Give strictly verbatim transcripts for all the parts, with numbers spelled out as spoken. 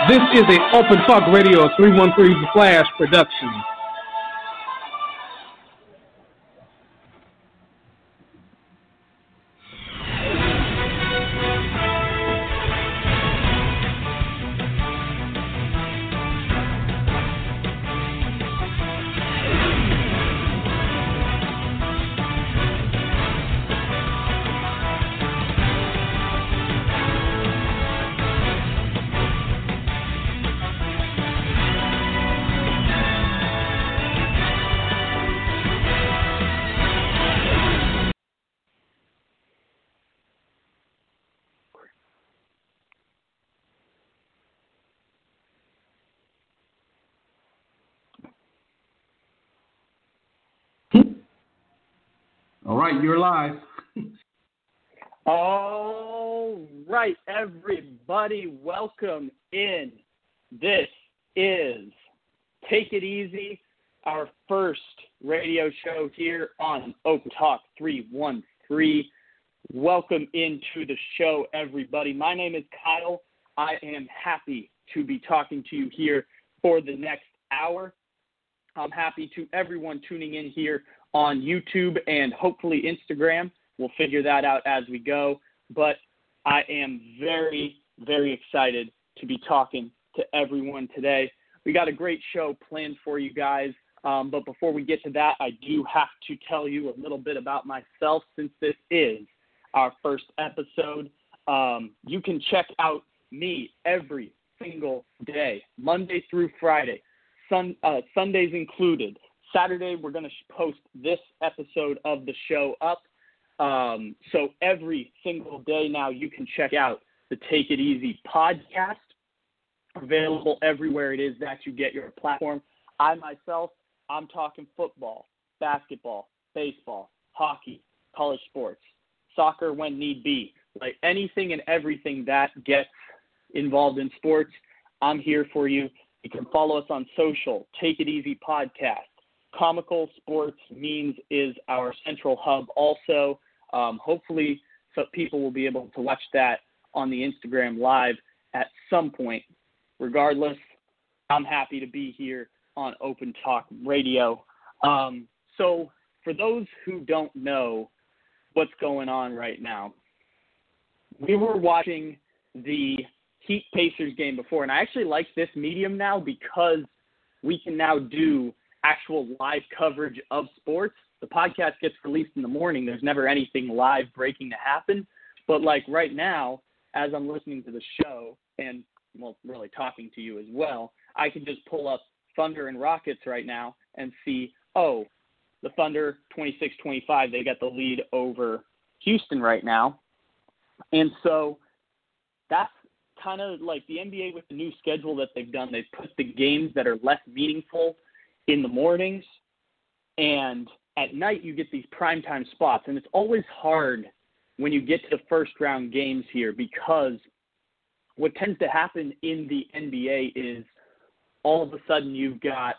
This is a Open Talk Radio three one three Flash production. All right, you're live. All right, everybody, welcome in. This is Take It Easy, our first radio show here on Open Talk three one three. Welcome into the show, everybody. My name is Kyle. I am happy to be talking to you here for the next hour. I'm happy to everyone tuning in here on YouTube and hopefully Instagram. We'll figure that out as we go. But I am very, very excited to be talking to everyone today. We got a great show planned for you guys. Um, but before we get to that, I do have to tell you a little bit about myself since this is our first episode. Um, you can check out me every single day, Monday through Friday, sun, uh, Sundays included. Saturday, we're going to post this episode of the show up. Um, so every single day now you can check out the Take It Easy podcast, available everywhere it is that you get your platform. I myself, I'm talking football, basketball, baseball, hockey, college sports, soccer when need be. Like anything and everything that gets involved in sports, I'm here for you. You can follow us on social, Take It Easy Podcast. Comical Sports Memes is our central hub also. Um, hopefully so people will be able to watch that on the Instagram live at some point. Regardless, I'm happy to be here on Open Talk Radio. Um, so for those who don't know what's going on right now, we were watching the Heat Pacers game before, and I actually like this medium now because we can now do actual live coverage of sports. The podcast gets released in the morning. There's never anything live breaking to happen. But like right now, as I'm listening to the show and, well, really talking to you as well, I can just pull up Thunder and Rockets right now and see, oh, the Thunder twenty-six twenty-five, they got the lead over Houston right now. And so that's kind of like the N B A with the new schedule that they've done. They've put the games that are less meaningful in the mornings, and at night you get these primetime spots. And it's always hard when you get to the first round games here because what tends to happen in the N B A is all of a sudden you've got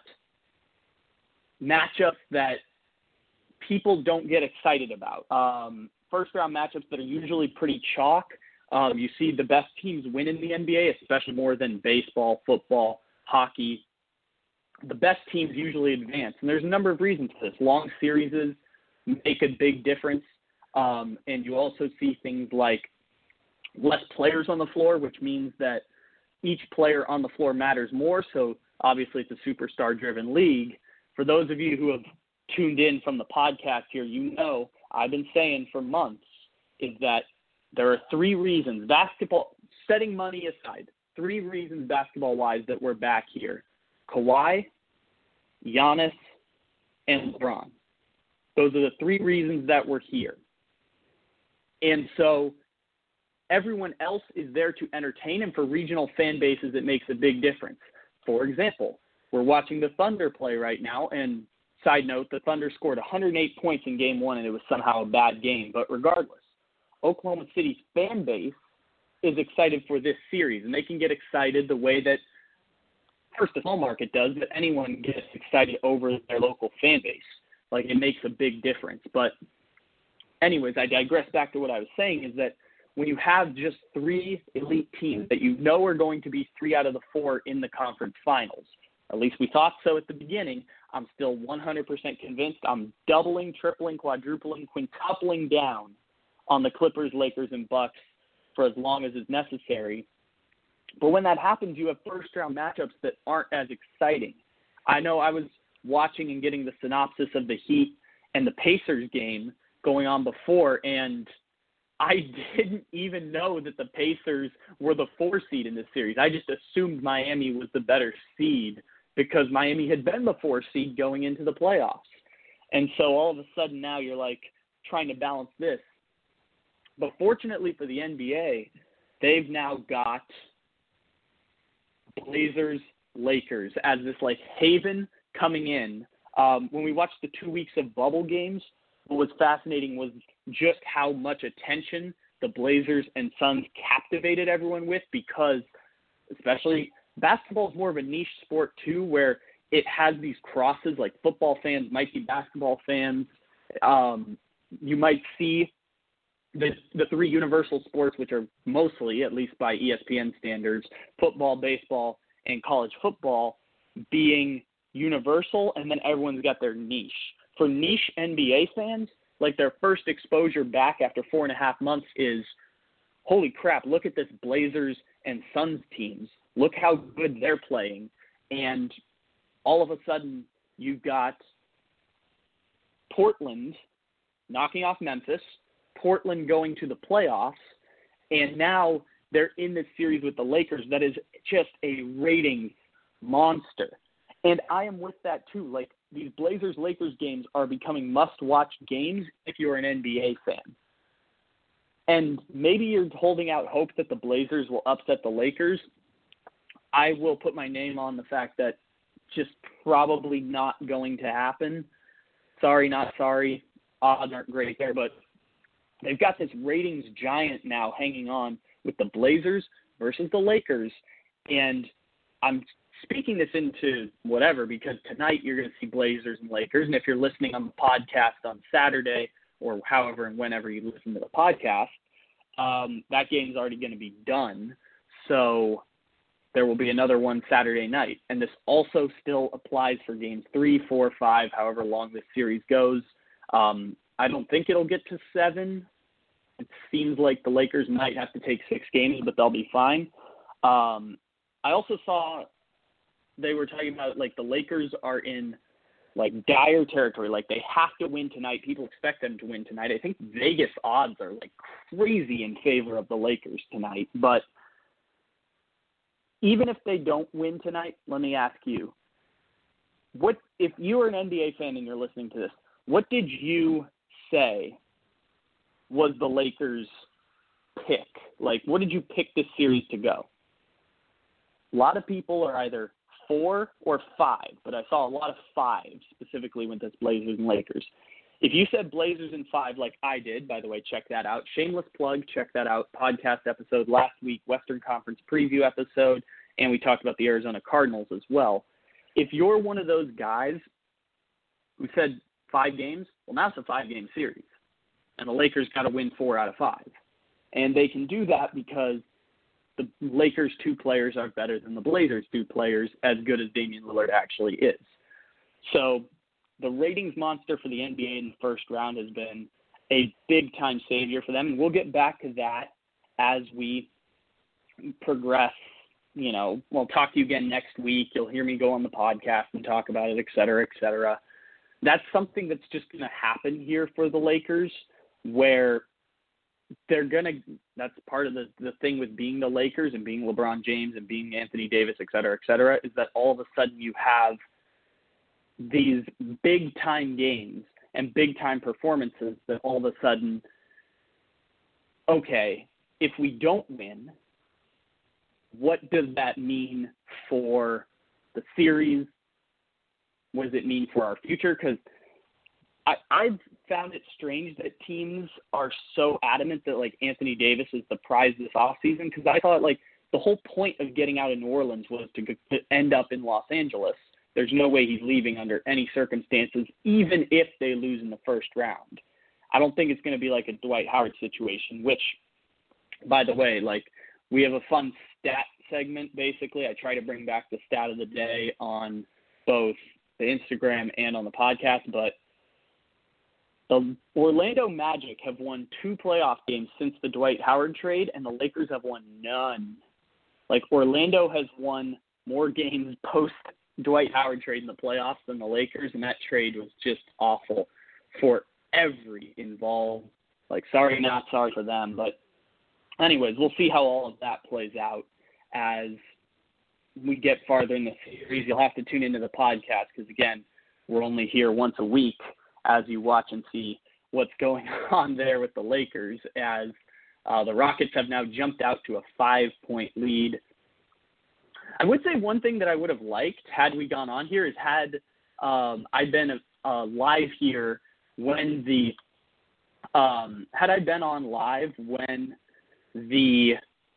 matchups that people don't get excited about. Um, first round matchups that are usually pretty chalk. Um, you see the best teams win in the N B A, especially more than baseball, football, hockey. The best teams usually advance. And there's a number of reasons for this. Long series make a big difference. Um, and you also see things like less players on the floor, which means that each player on the floor matters more. So obviously it's a superstar-driven league. For those of you who have tuned in from the podcast here, you know I've been saying for months is that there are three reasons, basketball, setting money aside, three reasons basketball-wise that we're back here. Kawhi, Giannis, and LeBron. Those are the three reasons that we're here. And so everyone else is there to entertain, and for regional fan bases, it makes a big difference. For example, we're watching the Thunder play right now, and side note, the Thunder scored one hundred eight points in game one, and it was somehow a bad game. But regardless, Oklahoma City's fan base is excited for this series, and they can get excited the way that first the small market does, but anyone gets excited over their local fan base. Like, it makes a big difference. But anyways, I digress back to what I was saying is that when you have just three elite teams that you know are going to be three out of the four in the conference finals. At least we thought so at the beginning. I'm still one hundred percent convinced. I'm doubling, tripling, quadrupling, quintupling down on the Clippers, Lakers, and Bucks for as long as is necessary. But when that happens, you have first-round matchups that aren't as exciting. I know I was watching and getting the synopsis of the Heat and the Pacers game going on before, and I didn't even know that the Pacers were the four seed in this series. I just assumed Miami was the better seed because Miami had been the four seed going into the playoffs. And so all of a sudden now you're like trying to balance this. But fortunately for the N B A, they've now got Blazers, Lakers as this like haven coming in. Um, when we watched the two weeks of bubble games, what was fascinating was just how much attention the Blazers and Suns captivated everyone with, because especially basketball is more of a niche sport too, where it has these crosses, like football fans might be basketball fans. Um, you might see the the three universal sports, which are mostly, at least by E S P N standards, football, baseball, and college football being universal, and then everyone's got their niche. For niche N B A fans, like their first exposure back after four and a half months is, holy crap, look at this Blazers and Suns teams. Look how good they're playing. And all of a sudden, you've got Portland knocking off Memphis, Portland going to the playoffs, and now they're in this series with the Lakers that is just a ratings monster. And I am with that too. Like, these Blazers-Lakers games are becoming must-watch games if you're an N B A fan. And maybe you're holding out hope that the Blazers will upset the Lakers. I will put my name on the fact that just probably not going to happen. Sorry, not sorry. Odds aren't great there, but they've got this ratings giant now hanging on with the Blazers versus the Lakers. And I'm speaking this into whatever, because tonight you're going to see Blazers and Lakers. And if you're listening on the podcast on Saturday or however and whenever you listen to the podcast, um, that game's already going to be done. So there will be another one Saturday night. And this also still applies for games three, four, five, however long this series goes. Um, I don't think it'll get to seven. It seems like the Lakers might have to take six games, but they'll be fine. Um, I also saw they were talking about, like, the Lakers are in, like, dire territory. Like, they have to win tonight. People expect them to win tonight. I think Vegas odds are, like, crazy in favor of the Lakers tonight. But even if they don't win tonight, let me ask you, what if you are an N B A fan and you're listening to this, what did you say was the Lakers' pick? Like, what did you pick this series to go? A lot of people are either four or five, but I saw a lot of five specifically with this Blazers and Lakers. If you said Blazers and five like I did, by the way, check that out. Shameless plug, check that out. Podcast episode last week, Western Conference preview episode, and we talked about the Arizona Cardinals as well. If you're one of those guys who said five games, well, now it's a five-game series, and the Lakers got to win four out of five. And they can do that because the Lakers' two players are better than the Blazers' two players, as good as Damian Lillard actually is. So the ratings monster for the N B A in the first round has been a big-time savior for them, and we'll get back to that as we progress. You know, we'll talk to you again next week. You'll hear me go on the podcast and talk about it, et cetera, et cetera. That's something that's just going to happen here for the Lakers, where they're going to – that's part of the, the thing with being the Lakers and being LeBron James and being Anthony Davis, et cetera, et cetera, is that all of a sudden you have these big-time games and big-time performances that all of a sudden, okay, if we don't win, what does that mean for the series? What does it mean for our future? Because I, I've found it strange that teams are so adamant that, like, Anthony Davis is the prize this offseason, because I thought, like, the whole point of getting out of New Orleans was to, to end up in Los Angeles. There's no way he's leaving under any circumstances, even if they lose in the first round. I don't think it's going to be like a Dwight Howard situation, which by the way, like, we have a fun stat segment, basically. I try to bring back the stat of the day on both the Instagram and on the podcast, but the Orlando Magic have won two playoff games since the Dwight Howard trade, and the Lakers have won none. Like, Orlando has won more games post-Dwight Howard trade in the playoffs than the Lakers, and that trade was just awful for every involved. Like, sorry, not sorry for them, but anyways, we'll see how all of that plays out as we get farther in the series. You'll have to tune into the podcast because, again, we're only here once a week as you watch and see what's going on there with the Lakers, as uh, the Rockets have now jumped out to a five-point lead. I would say one thing that I would have liked had we gone on here is had um, I been uh, live here when the um, had I been on live when the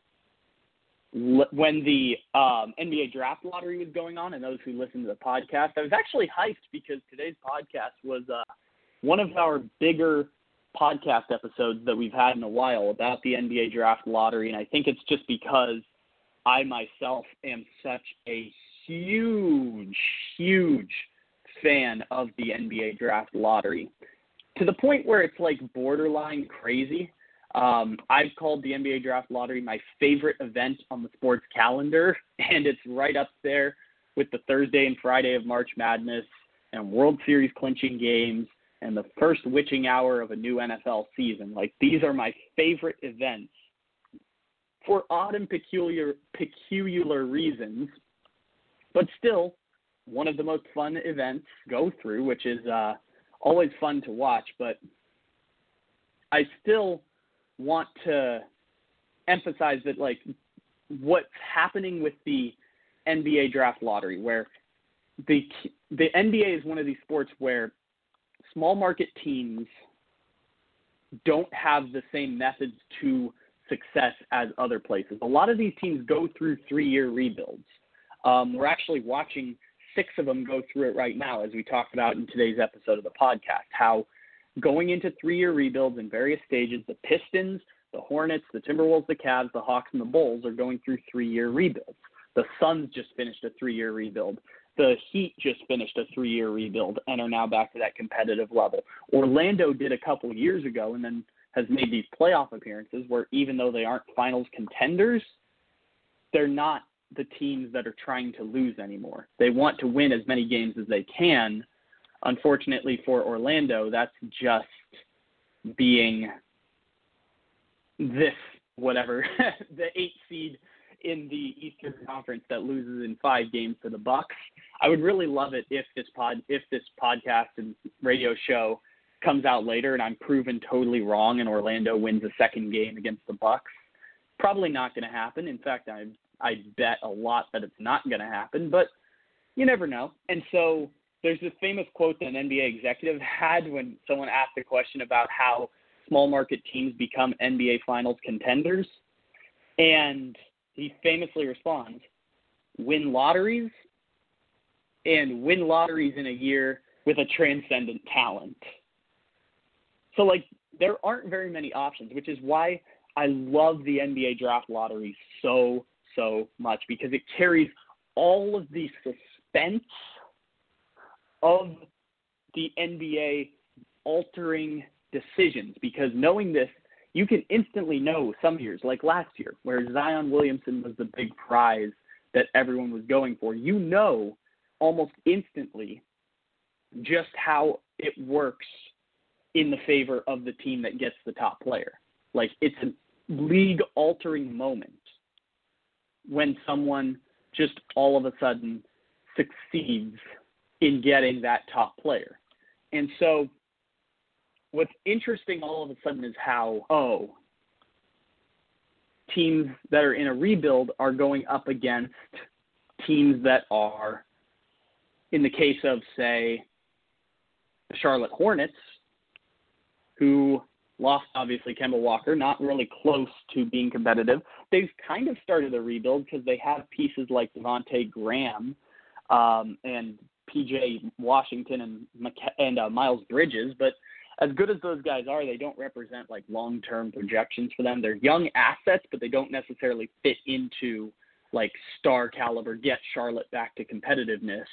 when the um, N B A draft lottery was going on, and those who listened to the podcast, I was actually hyped because today's podcast was uh, one of our bigger podcast episodes that we've had in a while about the N B A draft lottery. And I think it's just because I myself am such a huge, huge fan of the N B A draft lottery, to the point where it's like borderline crazy. Um, I've called the N B A draft lottery my favorite event on the sports calendar, and it's right up there with the Thursday and Friday of March Madness and World Series clinching games and the first witching hour of a new N F L season. Like, these are my favorite events for odd and peculiar, peculiar reasons, but still one of the most fun events to go through, which is uh, always fun to watch. But I still want to emphasize that, like, what's happening with the N B A draft lottery, where the the N B A is one of these sports where small market teams don't have the same methods to success as other places. A lot of these teams go through three-year rebuilds. Um, we're actually watching six of them go through it right now, as we talked about in today's episode of the podcast, how going into three-year rebuilds in various stages, the Pistons, the Hornets, the Timberwolves, the Cavs, the Hawks, and the Bulls are going through three-year rebuilds. The Suns just finished a three-year rebuild. The Heat just finished a three-year rebuild and are now back to that competitive level. Orlando did a couple years ago and then has made these playoff appearances where, even though they aren't finals contenders, they're not the teams that are trying to lose anymore. They want to win as many games as they can. Unfortunately for Orlando, that's just being this, whatever, the eighth seed in the Eastern Conference that loses in five games to the Bucks. I would really love it if this pod, if this podcast and radio show comes out later and I'm proven totally wrong and Orlando wins a second game against the Bucks. Probably not going to happen. In fact, I I bet a lot that it's not going to happen, but you never know. And so there's this famous quote that an N B A executive had when someone asked a question about how small market teams become N B A finals contenders. And he famously responds, win lotteries and win lotteries in a year with a transcendent talent. So, like, there aren't very many options, which is why I love the N B A draft lottery so, so much, because it carries all of the suspense of the N B A altering decisions, because knowing this, you can instantly know some years, like last year, where Zion Williamson was the big prize that everyone was going for. You know almost instantly just how it works in the favor of the team that gets the top player. Like, it's a league-altering moment when someone just all of a sudden succeeds in getting that top player. And so what's interesting all of a sudden is how, oh, teams that are in a rebuild are going up against teams that are, in the case of, say, the Charlotte Hornets, who lost, obviously, Kemba Walker, not really close to being competitive. They've kind of started a rebuild because they have pieces like Devontae Graham um, and P J Washington and, and uh, Miles Bridges, but as good as those guys are, they don't represent like long-term projections for them. They're young assets, but they don't necessarily fit into like star caliber, get Charlotte back to competitiveness.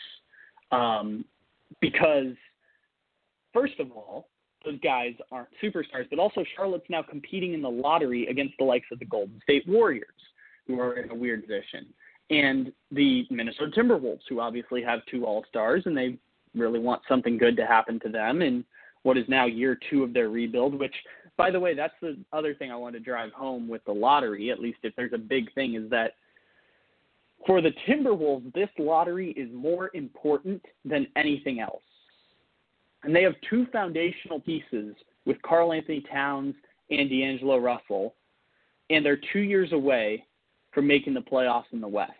Um, because first of all, those guys aren't superstars, but also Charlotte's now competing in the lottery against the likes of the Golden State Warriors, who are in a weird position, and the Minnesota Timberwolves, who obviously have two all-stars, and they really want something good to happen to them in what is now year two of their rebuild, which, by the way, that's the other thing I want to drive home with the lottery, at least if there's a big thing, is that for the Timberwolves, this lottery is more important than anything else. And they have two foundational pieces with Karl Anthony Towns and D'Angelo Russell, and they're two years away from making the playoffs in the West.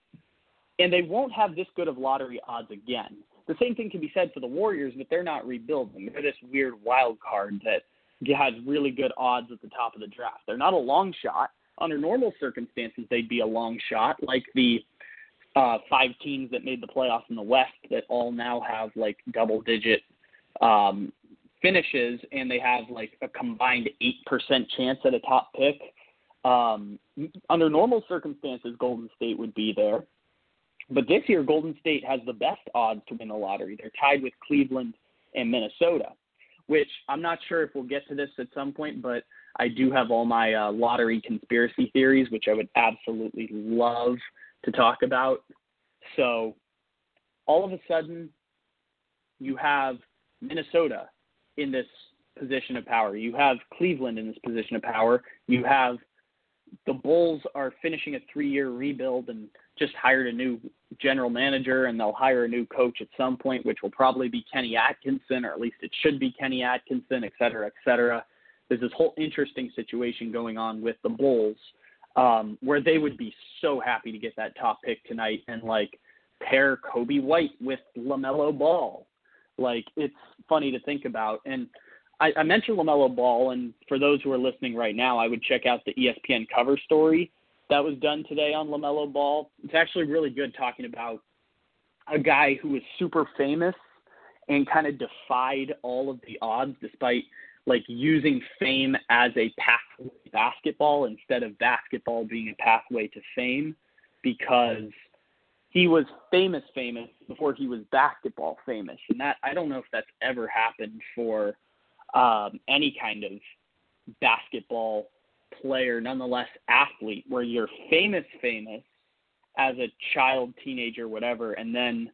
And they won't have this good of lottery odds again. The same thing can be said for the Warriors, but they're not rebuilding. They're this weird wild card that has really good odds at the top of the draft. They're not a long shot. Under normal circumstances, they'd be a long shot, like the uh, five teams that made the playoffs in the West that all now have like double-digit um, finishes, and they have like a combined eight percent chance at a top pick. Um, under normal circumstances, Golden State would be there. But this year, Golden State has the best odds to win the lottery. They're tied with Cleveland and Minnesota, which I'm not sure if we'll get to this at some point, but I do have all my uh, lottery conspiracy theories, which I would absolutely love to talk about. So all of a sudden, you have Minnesota in this position of power. You have Cleveland in this position of power. You have the Bulls are finishing a three-year rebuild and just hired a new general manager, and they'll hire a new coach at some point, which will probably be Kenny Atkinson, or at least it should be Kenny Atkinson, et cetera, et cetera. There's this whole interesting situation going on with the Bulls um, where they would be so happy to get that top pick tonight and, like, pair Kobe White with LaMelo Ball. Like, it's funny to think about. And I, I mentioned LaMelo Ball, and for those who are listening right now, I would check out the E S P N cover story that was done today on LaMelo Ball. It's actually really good talking about a guy who was super famous and kind of defied all of the odds despite, like, using fame as a pathway to basketball instead of basketball being a pathway to fame, because he was famous famous before he was basketball famous. And that, I don't know if that's ever happened for um, any kind of basketball player, nonetheless athlete, where you're famous famous as a child, teenager, whatever, and then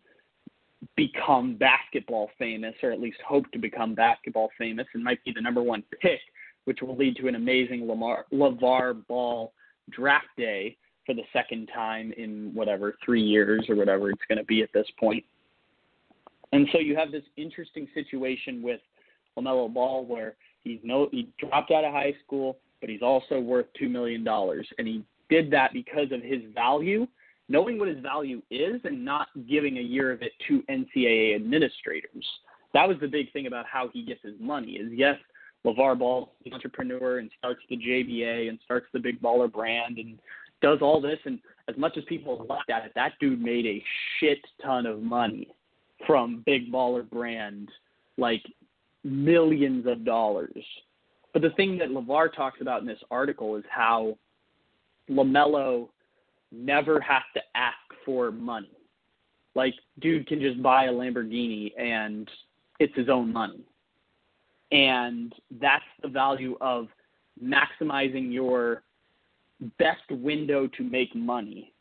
become basketball famous, or at least hope to become basketball famous, and might be the number one pick, which will lead to an amazing Lamar, LeVar Ball draft day for the second time in whatever, three years or whatever it's going to be at this point. And so you have this interesting situation with LaMelo Ball where he's no, he dropped out of high school, but he's also worth two million dollars. And he did that because of his value, knowing what his value is and not giving a year of it to N C double A administrators. That was the big thing about how he gets his money is, yes, LeVar Ball is an entrepreneur and starts the J B A and starts the Big Baller brand and does all this. And as much as people laughed at it, that dude made a shit ton of money from Big Baller brand, like millions of dollars. But the thing that LeVar talks about in this article is how LaMelo never has to ask for money. Like, dude can just buy a Lamborghini and it's his own money. And that's the value of maximizing your best window to make money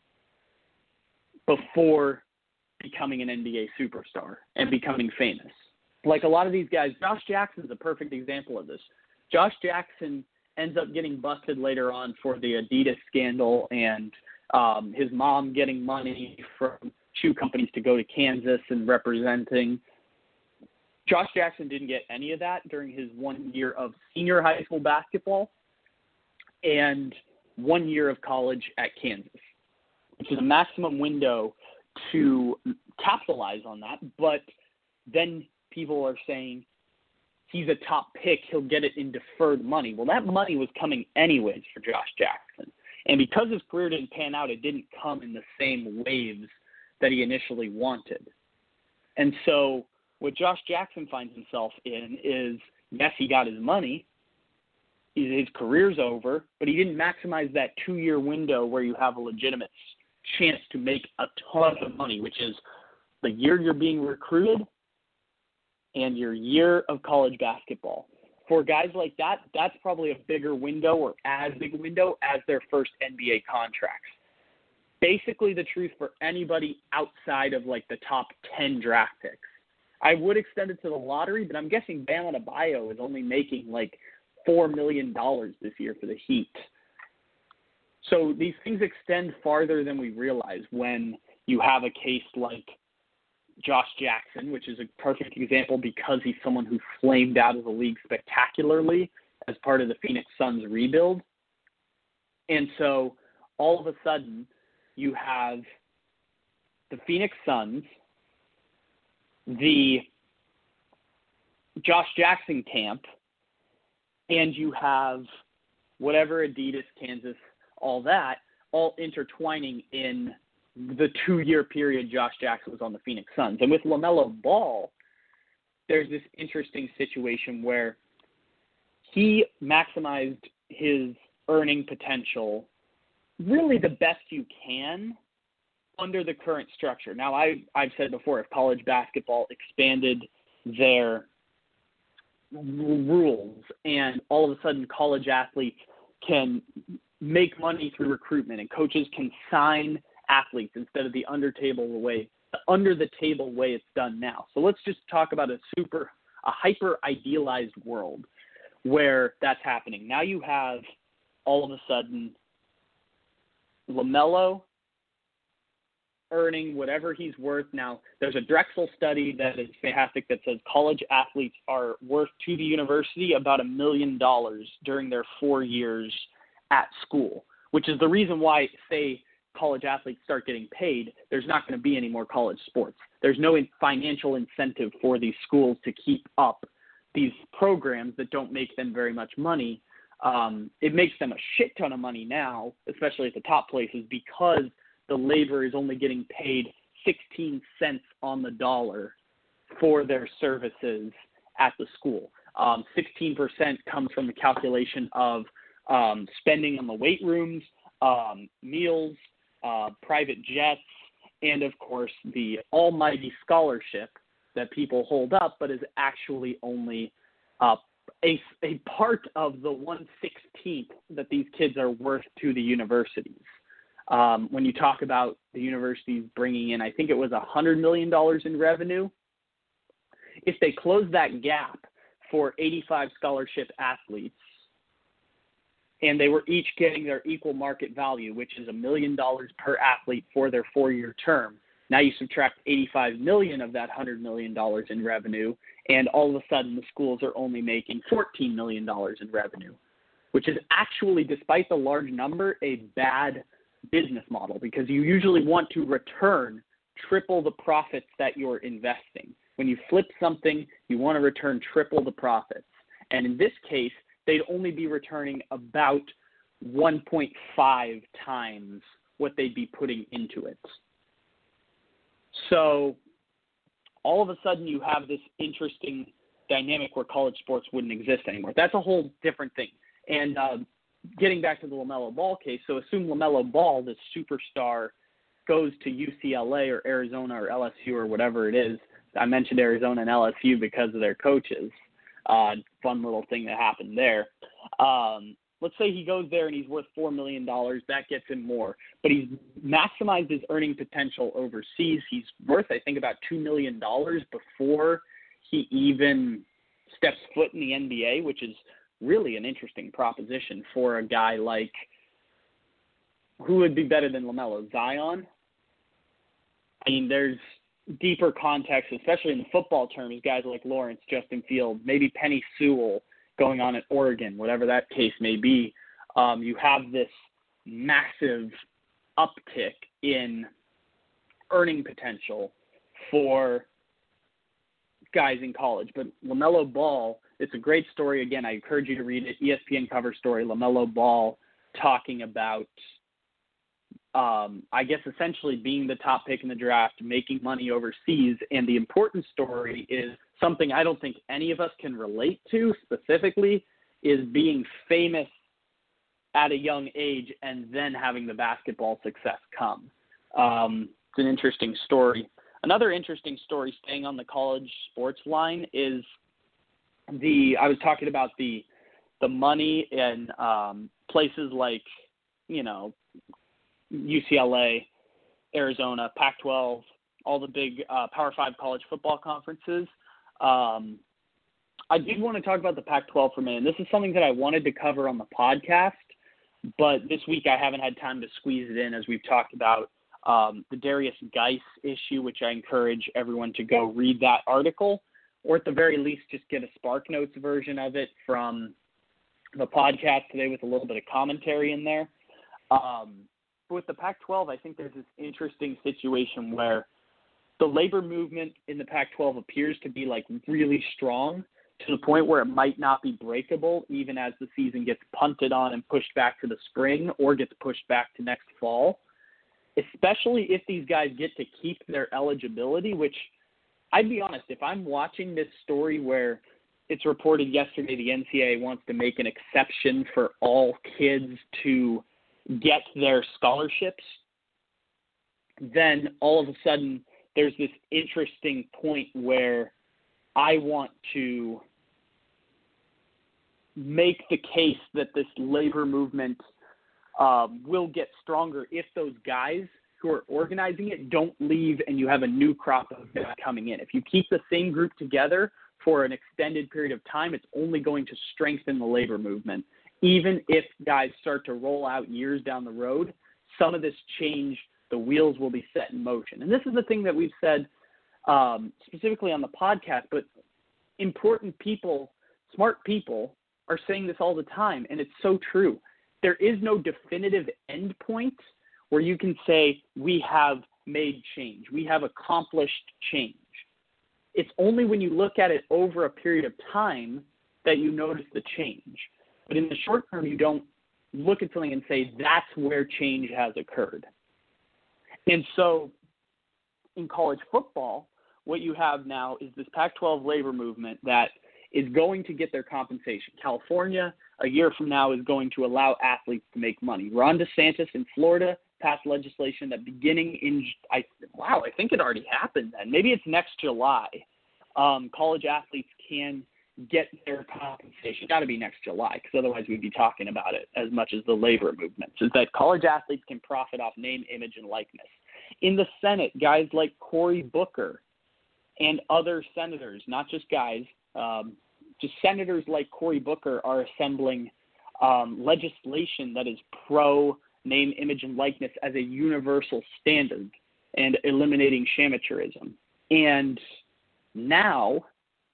before becoming an N B A superstar and becoming famous. Like a lot of these guys, Josh Jackson's a perfect example of this. Josh Jackson ends up getting busted later on for the Adidas scandal and um, his mom getting money from shoe companies to go to Kansas and representing. Josh Jackson didn't get any of that during his one year of senior high school basketball and one year of college at Kansas, which is a maximum window to capitalize on that. But then people are saying he's a top pick, he'll get it in deferred money. Well, that money was coming anyways for Josh Jackson. And because his career didn't pan out, it didn't come in the same waves that he initially wanted. And so what Josh Jackson finds himself in is yes, he got his money, his career's over, but he didn't maximize that two-year window where you have a legitimate chance to make a ton of money, which is the year you're being recruited and your year of college basketball. For guys like that, that's probably a bigger window or as big a window as their first N B A contracts. Basically the truth for anybody outside of like the top ten draft picks. I would extend it to the lottery, but I'm guessing Bam Adebayo is only making like four million dollars this year for the Heat. So these things extend farther than we realize when you have a case like Josh Jackson, which is a perfect example because he's someone who flamed out of the league spectacularly as part of the Phoenix Suns rebuild. And so all of a sudden you have the Phoenix Suns, the Josh Jackson camp, and you have whatever Adidas, Kansas, all that, all intertwining in the two-year period Josh Jackson was on the Phoenix Suns. And with LaMelo Ball, there's this interesting situation where he maximized his earning potential really the best you can under the current structure. Now, I, I've said before, if college basketball expanded their rules and all of a sudden college athletes can make money through recruitment and coaches can sign athletes instead of the under table way, under the table way it's done now. So let's just talk about a super, a hyper idealized world where that's happening. Now you have all of a sudden LaMelo earning whatever he's worth. Now, there's a Drexel study that is fantastic that says college athletes are worth to the university about a million dollars during their four years at school, which is the reason why, say, college athletes start getting paid, there's not going to be any more college sports. There's no financial incentive for these schools to keep up these programs that don't make them very much money. Um, it makes them a shit ton of money now, especially at the top places, because the labor is only getting paid sixteen cents on the dollar for their services at the school. Um, sixteen percent comes from the calculation of um, spending on the weight rooms, um, meals, uh, private jets, and, of course, the almighty scholarship that people hold up, but is actually only uh, a, a part of the one sixteenth that these kids are worth to the universities. Um, when you talk about the universities bringing in, I think it was one hundred million dollars in revenue, if they close that gap for eighty-five scholarship athletes and they were each getting their equal market value, which is a million dollars per athlete for their four-year term, now you subtract eighty-five million dollars of that one hundred million dollars in revenue, and all of a sudden the schools are only making fourteen million dollars in revenue, which is actually, despite the large number, a bad business model because you usually want to return triple the profits that you're investing. When you flip something, you want to return triple the profits. And in this case, they'd only be returning about one point five times what they'd be putting into it. So all of a sudden you have this interesting dynamic where college sports wouldn't exist anymore. That's a whole different thing. And uh, getting back to the LaMelo Ball case, so assume LaMelo Ball, this superstar, goes to U C L A or Arizona or L S U or whatever it is. I mentioned Arizona and L S U because of their coaches. Uh, fun little thing that happened there. Um, let's say he goes there and he's worth four million dollars. That gets him more. But he's maximized his earning potential overseas. He's worth, I think, about two million dollars before he even steps foot in the N B A, which is really an interesting proposition for a guy like, who would be better than LaMelo? Zion? I mean, there's deeper context, especially in the football terms, guys like Lawrence, Justin Fields, maybe Penny Sewell going on at Oregon, whatever that case may be. Um, you have this massive uptick in earning potential for guys in college. But LaMelo Ball, it's a great story. Again, I encourage you to read it. E S P N cover story, LaMelo Ball talking about, um, I guess, essentially being the top pick in the draft, making money overseas. And the important story is something I don't think any of us can relate to specifically is being famous at a young age and then having the basketball success come. Um, it's an interesting story. Another interesting story, staying on the college sports line, is the I was talking about the the money in um, places like, you know, U C L A, Arizona, Pac twelve, all the big uh, Power Five college football conferences. Um, I did want to talk about the Pac twelve for a minute. This is something that I wanted to cover on the podcast, but this week I haven't had time to squeeze it in as we've talked about um, the Darius Geis issue, which I encourage everyone to go read that article, or at the very least just get a Spark Notes version of it from the podcast today with a little bit of commentary in there. Um, but with the Pac twelve, I think there's this interesting situation where the labor movement in the Pac twelve appears to be like really strong to the point where it might not be breakable even as the season gets punted on and pushed back to the spring or gets pushed back to next fall, especially if these guys get to keep their eligibility, which I'd be honest, if I'm watching this story where it's reported yesterday the N C double A wants to make an exception for all kids to get their scholarships, then all of a sudden there's this interesting point where I want to make the case that this labor movement um, will get stronger if those guys who are organizing it don't leave and you have a new crop of guys coming in. If you keep the same group together for an extended period of time, it's only going to strengthen the labor movement. Even if guys start to roll out years down the road, some of this change, the wheels will be set in motion. And this is the thing that we've said um, specifically on the podcast, but important people, smart people are saying this all the time, and it's so true. There is no definitive end point where you can say we have made change, we have accomplished change. It's only when you look at it over a period of time that you notice the change. But in the short term, you don't look at something and say that's where change has occurred. And so in college football, what you have now is this Pac twelve labor movement that is going to get their compensation. California, a year from now, is going to allow athletes to make money. Ron DeSantis in Florida passed legislation that beginning in, I wow, I think it already happened then. Maybe it's next July. Um, college athletes can get their compensation. Got to be next July, because otherwise we'd be talking about it as much as the labor movements, is that college athletes can profit off name, image, and likeness. In the Senate, guys like Cory Booker and other senators, not just guys, um, just senators like Cory Booker are assembling um, legislation that is pro name, image, and likeness as a universal standard and eliminating shamateurism. And now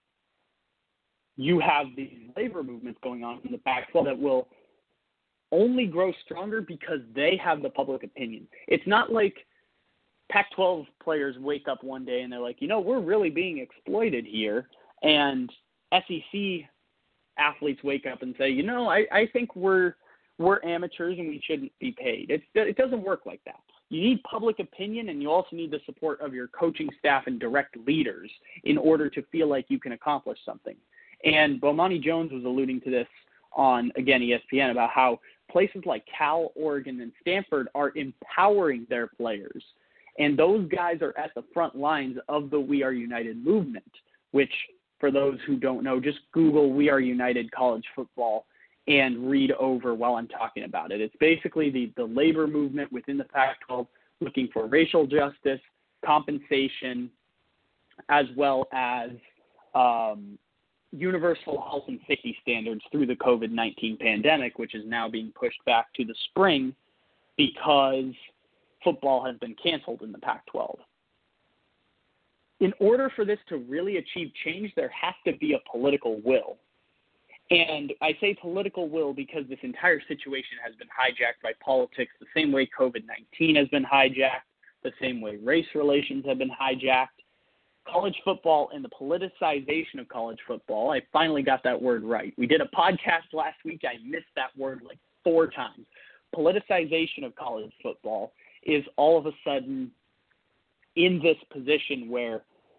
you have these labor movements going on in the Pac twelve that will only grow stronger because they have the public opinion. It's not like Pac twelve players wake up one day and they're like, you know, we're really being exploited here. And S E C athletes wake up and say, you know, I, I think we're we're amateurs and we shouldn't be paid. It's, it doesn't work like that. You need public opinion, and you also need the support of your coaching staff and direct leaders in order to feel like you can accomplish something. And Bomani Jones was alluding to this on, again, E S P N, about how places like Cal, Oregon, and Stanford are empowering their players. And those guys are at the front lines of the We Are United movement, which, for those who don't know, just Google We Are United college football and read over while I'm talking about it. It's basically the, the labor movement within the Pac twelve looking for racial justice, compensation, as well as um, universal health and safety standards through the COVID nineteen pandemic, which is now being pushed back to the spring because football has been canceled in the Pac twelve. In order for this to really achieve change, there has to be a political will. And I say political will because this entire situation has been hijacked by politics the same way COVID nineteen has been hijacked, the same way race relations have been hijacked. College football and the politicization of college football, I finally got that word right. We did a podcast last week. I missed that word like four times. Politicization of college football is all of a sudden in this position where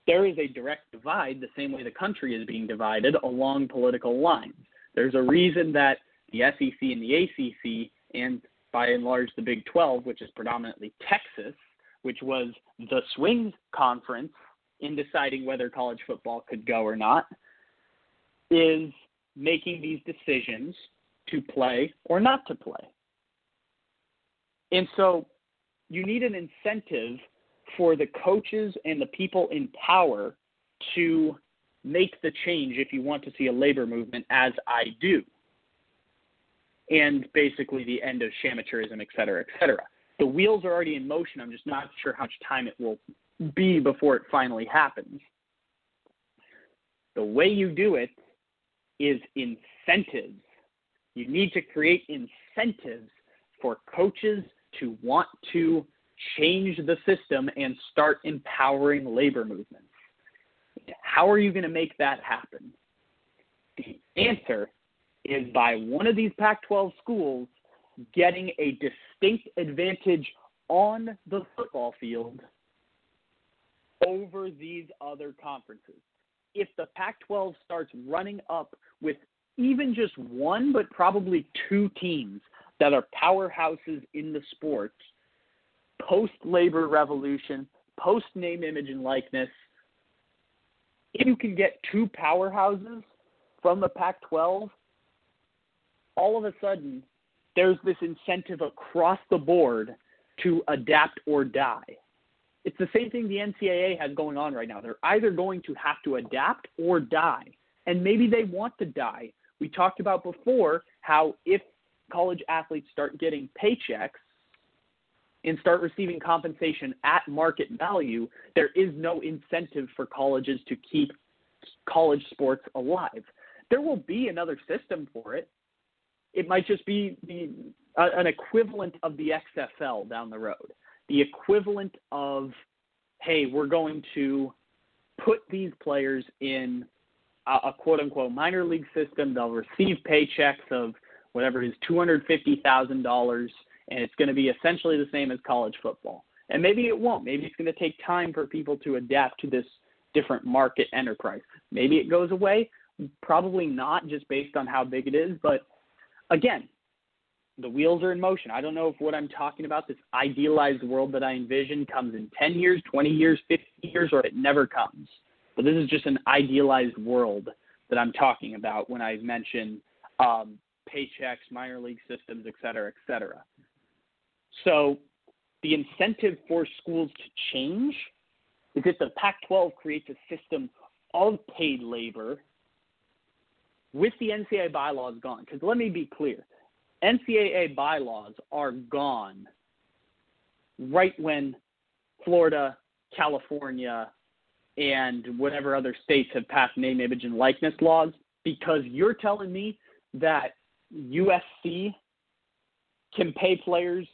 there is a direct divide the same way the country is being divided along political lines. There's a reason that the S E C and the A C C, and by and large the Big twelve, which is predominantly Texas, which was the swing conference in deciding whether college football could go or not, is making these decisions to play or not to play. And so you need an incentive for the coaches and the people in power to make the change if you want to see a labor movement, as I do. And basically the end of shamateurism, et cetera, et cetera. The wheels are already in motion. I'm just not sure how much time it will be before it finally happens. The way you do it is incentives. You need to create incentives for coaches to want to change the system and start empowering labor movements. How are you going to make that happen? The answer is by one of these Pac twelve schools getting a distinct advantage on the football field over these other conferences. If the Pac twelve starts running up with even just one, but probably two teams that are powerhouses in the sport, post-labor revolution, post-name, image, and likeness, if you can get two powerhouses from the Pac twelve, all of a sudden there's this incentive across the board to adapt or die. It's the same thing the N C double A has going on right now. They're either going to have to adapt or die, and maybe they want to die. We talked about before how if college athletes start getting paychecks and start receiving compensation at market value, there is no incentive for colleges to keep college sports alive. There will be another system for it. It might just be the, uh, an equivalent of the X F L down the road. The equivalent of, hey, we're going to put these players in a, a quote-unquote minor league system. They'll receive paychecks of whatever it is, two hundred fifty thousand dollars, and it's going to be essentially the same as college football. And maybe it won't. Maybe it's going to take time for people to adapt to this different market enterprise. Maybe it goes away. Probably not, just based on how big it is. But again, the wheels are in motion. I don't know if what I'm talking about, this idealized world that I envision, comes in ten years, twenty years, fifty years, or it never comes. But this is just an idealized world that I'm talking about when I mention um, paychecks, minor league systems, et cetera, et cetera. So the incentive for schools to change is if the Pac twelve creates a system of paid labor with the N C double A bylaws gone. Because let me be clear, N C double A bylaws are gone right when Florida, California, and whatever other states have passed name, image, and likeness laws, because you're telling me that U S C can pay players,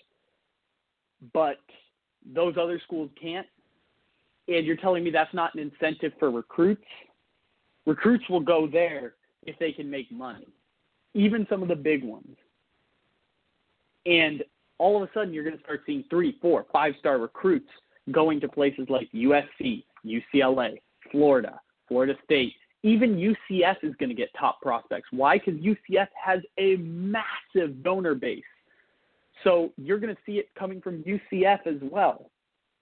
but those other schools can't, and you're telling me that's not an incentive for recruits? Recruits will go there if they can make money, even some of the big ones. And all of a sudden, you're going to start seeing three, four, five-star recruits going to places like U S C, U C L A, Florida, Florida State. Even U C F is going to get top prospects. Why? Because U C F has a massive donor base. So you're going to see it coming from U C F as well.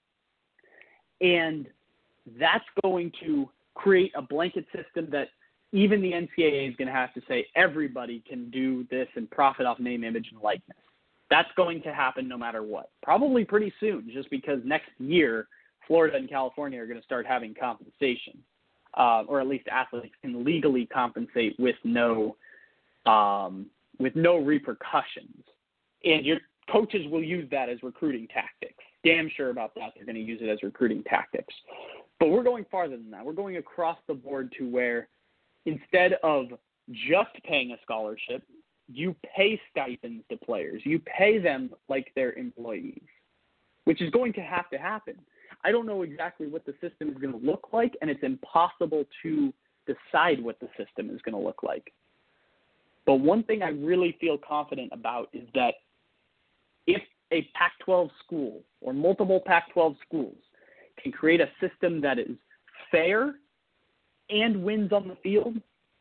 And that's going to create a blanket system that even the N C double A is going to have to say everybody can do this and profit off name, image, and likeness. That's going to happen no matter what. Probably pretty soon, just because next year Florida and California are going to start having compensation, uh, or at least athletes can legally compensate with no um, with no repercussions. And your coaches will use that as recruiting tactics. Damn sure about that. They're going to use it as recruiting tactics. But we're going farther than that. We're going across the board to where instead of just paying a scholarship, you pay stipends to players. You pay them like they're employees, which is going to have to happen. I don't know exactly what the system is going to look like, and it's impossible to decide what the system is going to look like. But one thing I really feel confident about is that if a Pac twelve school or multiple Pac twelve schools can create a system that is fair and wins on the field,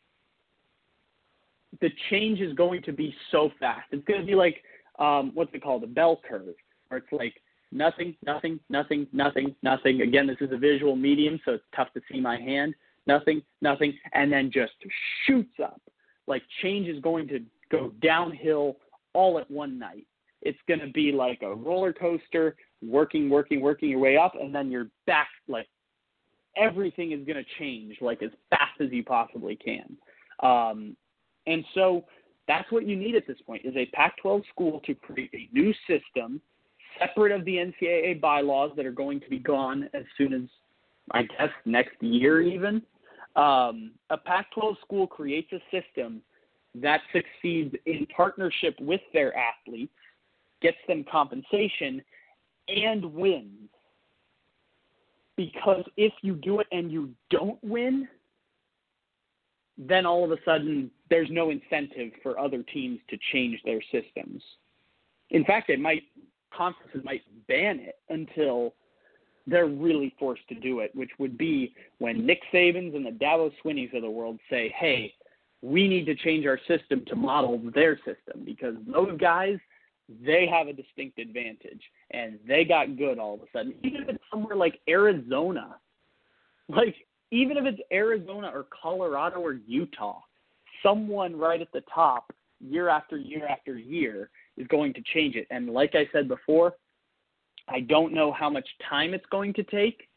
the change is going to be so fast. It's going to be like, um, what's it called, a bell curve, where it's like nothing, nothing, nothing, nothing, nothing. Again, this is a visual medium, so it's tough to see my hand. Nothing, nothing, and then just shoots up. Like change is going to go downhill all at one night. It's going to be like a roller coaster, working, working, working your way up, and then you're back. Like everything is going to change like as fast as you possibly can. Um, and so that's what you need at this point is a Pac twelve school to create a new system separate of the N C double A bylaws that are going to be gone as soon as, I guess, next year even. Um, a Pac twelve school creates a system that succeeds in partnership with their athletes, gets them compensation, and wins. Because if you do it and you don't win, then all of a sudden there's no incentive for other teams to change their systems. In fact, it might conferences might ban it until they're really forced to do it, which would be when Nick Sabans and the Dabo Swinneys of the world say, hey, we need to change our system to model their system because those guys, they have a distinct advantage and they got good all of a sudden. Even if it's somewhere like Arizona, like even if it's Arizona or Colorado or Utah, someone right at the top year after year after year is going to change it. And like I said before, I don't know how much time it's going to take,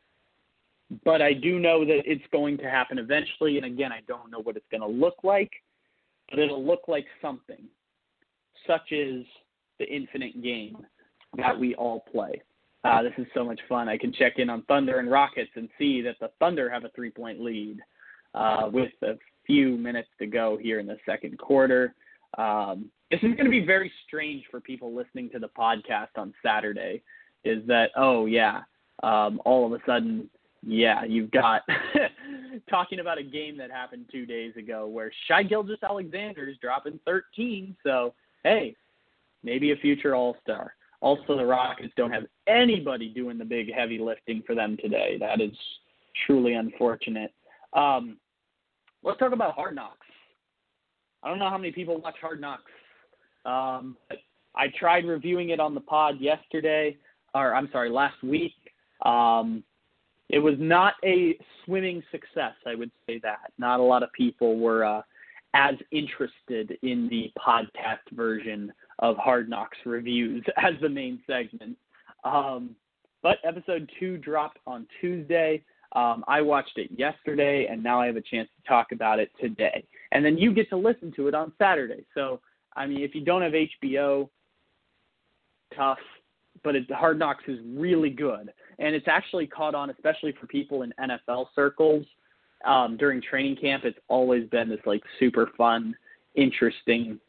but I do know that it's going to happen eventually. And again, I don't know what it's going to look like, but it'll look like something, such as the infinite game that we all play. Uh, this is so much fun. I can check in on Thunder and Rockets and see that the Thunder have a three-point lead uh, with a few minutes to go here in the second quarter. Um, this is going to be very strange for people listening to the podcast on Saturday, is that, oh, yeah, um, all of a sudden, yeah, you've got talking about a game that happened two days ago where Shai Gilgeous-Alexander is dropping thirteen, so, hey, maybe a future all-star. Also, the Rockets don't have anybody doing the big heavy lifting for them today. That is truly unfortunate. Um, let's talk about Hard Knocks. I don't know how many people watch Hard Knocks. Um, but I tried reviewing it on the pod yesterday, or I'm sorry, last week. Um, it was not a swimming success, I would say that. Not a lot of people were uh, as interested in the podcast version of Hard Knocks reviews as the main segment. Um, but episode two dropped on Tuesday. Um, I watched it yesterday, and now I have a chance to talk about it today. And then you get to listen to it on Saturday. So, I mean, if you don't have H B O, tough, but it, Hard Knocks is really good. And it's actually caught on, especially for people in N F L circles. Um, during training camp, it's always been this, like, super fun, interesting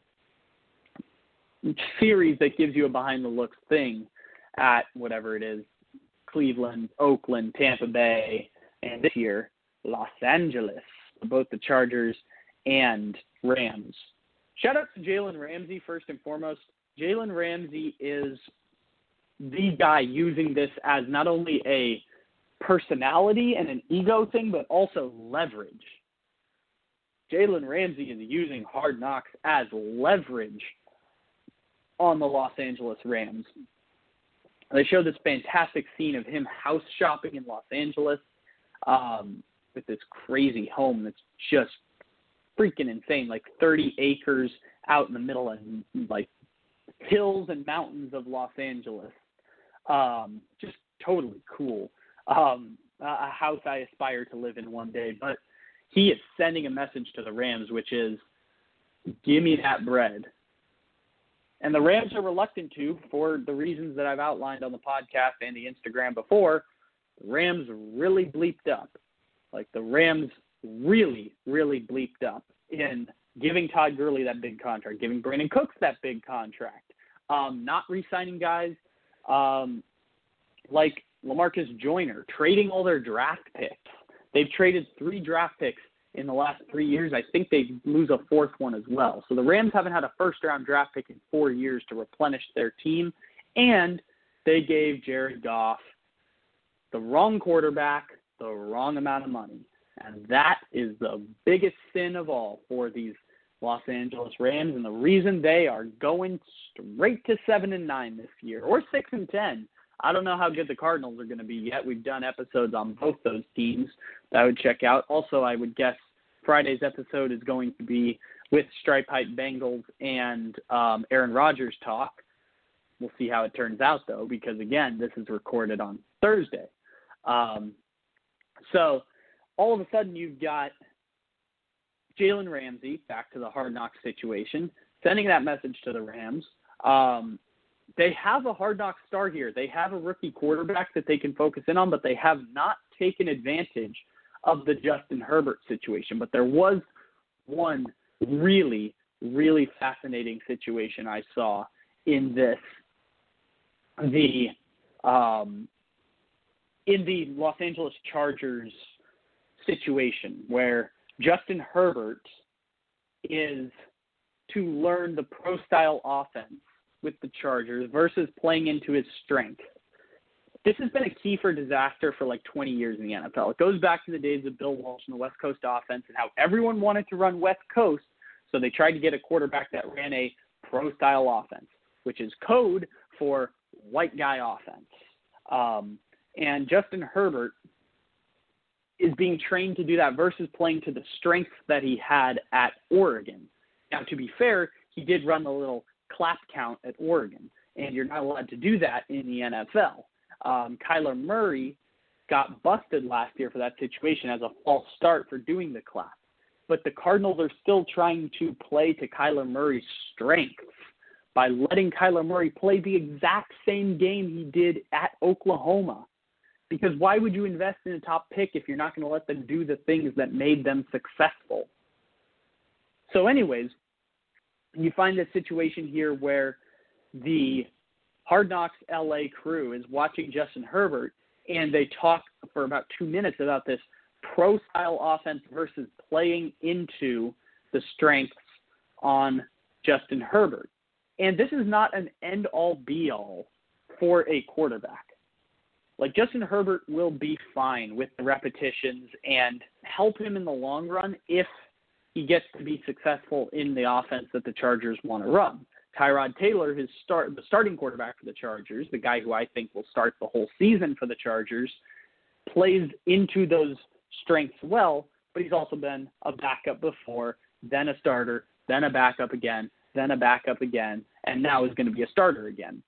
series that gives you a behind-the-looks thing at whatever it is, Cleveland, Oakland, Tampa Bay, and this year, Los Angeles, both the Chargers and Rams. Shout out to Jalen Ramsey first and foremost. Jalen Ramsey is the guy using this as not only a personality and an ego thing, but also leverage. Jalen Ramsey is using Hard Knocks as leverage on the Los Angeles Rams. They showed this fantastic scene of him house shopping in Los Angeles um, with this crazy home that's just freaking insane, like thirty acres out in the middle of like hills and mountains of Los Angeles. Um, just totally cool. Um, a house I aspire to live in one day. But he is sending a message to the Rams, which is, give me that bread. And the Rams are reluctant to, for the reasons that I've outlined on the podcast and the Instagram before. The Rams really bleeped up. Like the Rams really, really bleeped up in giving Todd Gurley that big contract, giving Brandon Cooks that big contract, um, not re-signing guys um, like LaMarcus Joyner, trading all their draft picks. They've traded three draft picks in the last three years. I think they lose a fourth one as well. So the Rams haven't had a first-round draft pick in four years to replenish their team, and they gave Jared Goff the wrong quarterback the wrong amount of money. And that is the biggest sin of all for these Los Angeles Rams, and the reason they are going straight to seven and nine this year, or six and ten. I don't know how good the Cardinals are going to be yet. We've done episodes on both those teams that I would check out. Also, I would guess Friday's episode is going to be with Stripe Hype Bengals and um, Aaron Rodgers talk. We'll see how it turns out, though, because, again, this is recorded on Thursday. Um, so all of a sudden you've got Jalen Ramsey, back to the Hard Knocks situation, sending that message to the Rams. Um, they have a Hard Knocks star here. They have a rookie quarterback that they can focus in on, but they have not taken advantage of the Justin Herbert situation. But there was one really, really fascinating situation I saw in this, the um, in the Los Angeles Chargers situation where Justin Herbert is to learn the pro-style offense with the Chargers versus playing into his strength. This has been a key for disaster for like twenty years in the N F L. It goes back to the days of Bill Walsh and the West Coast offense and how everyone wanted to run West Coast, so they tried to get a quarterback that ran a pro-style offense, which is code for white guy offense. Um, and Justin Herbert is being trained to do that versus playing to the strengths that he had at Oregon. Now, to be fair, he did run the little clap count at Oregon, and you're not allowed to do that in the N F L. Um, Kyler Murray got busted last year for that situation as a false start for doing the clap. But the Cardinals are still trying to play to Kyler Murray's strengths by letting Kyler Murray play the exact same game he did at Oklahoma. Because why would you invest in a top pick if you're not going to let them do the things that made them successful? So anyways, you find this situation here where the Hard Knocks L A crew is watching Justin Herbert, and they talk for about two minutes about this pro-style offense versus playing into the strengths on Justin Herbert. And this is not an end-all, be-all for a quarterback. Like, Justin Herbert will be fine with the repetitions and help him in the long run if he gets to be successful in the offense that the Chargers want to run. Tyrod Taylor, his start, the starting quarterback for the Chargers, the guy who I think will start the whole season for the Chargers, plays into those strengths well, but he's also been a backup before, then a starter, then a backup again, then a backup again, and now is going to be a starter again.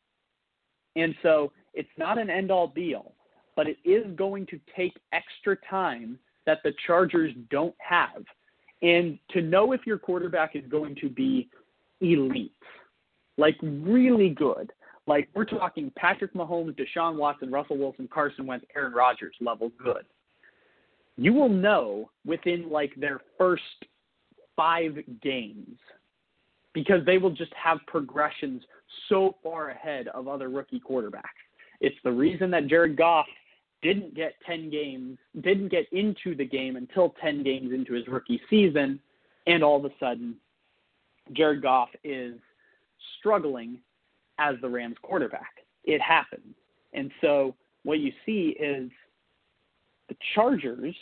And so it's not an end-all, be-all, but it is going to take extra time that the Chargers don't have. And to know if your quarterback is going to be elite, like really good, like we're talking Patrick Mahomes, Deshaun Watson, Russell Wilson, Carson Wentz, Aaron Rodgers level good, you will know within like their first five games, because they will just have progressions so far ahead of other rookie quarterbacks. It's the reason that Jared Goff didn't get ten games, didn't get into the game until ten games into his rookie season, and all of a sudden, Jared Goff is struggling as the Rams quarterback. It happens. And so what you see is the Chargers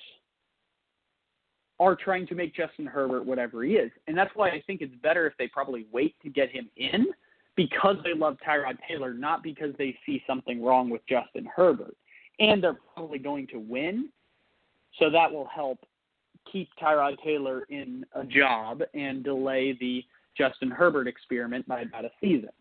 are trying to make Justin Herbert whatever he is. And that's why I think it's better if they probably wait to get him in, because they love Tyrod Taylor, not because they see something wrong with Justin Herbert. And they're probably going to win, so that will help keep Tyrod Taylor in a job and delay the Justin Herbert experiment by about a season.